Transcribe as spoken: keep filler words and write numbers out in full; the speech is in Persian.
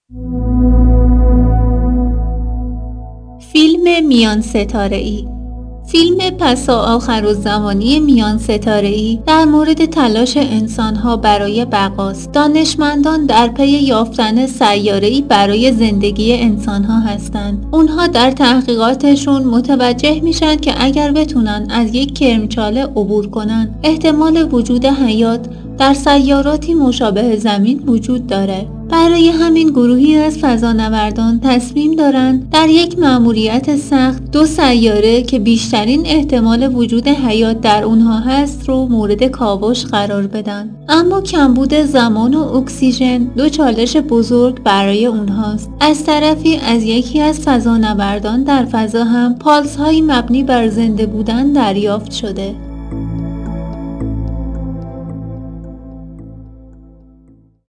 فیلم میان ستاره‌ای. فیلم پسا آخرالزمانی میان ستاره‌ای در مورد تلاش انسان‌ها برای بقاست. دانشمندان در پی یافتن سیاره‌ای برای زندگی انسان‌ها هستند. اونها در تحقیقاتشون متوجه میشن که اگر بتونن از یک کرمچاله عبور کنن، احتمال وجود حیات در سیاراتی مشابه زمین وجود داره. برای همین گروهی از فضانوردان تصمیم دارند در یک مأموریت سخت دو سیاره که بیشترین احتمال وجود حیات در اونها هست رو مورد کاوش قرار بدن. اما کمبود زمان و اکسیژن دو چالش بزرگ برای اونهاست. از طرفی از یکی از فضانوردان در فضا هم پالس های مبنی بر زنده بودن دریافت شده.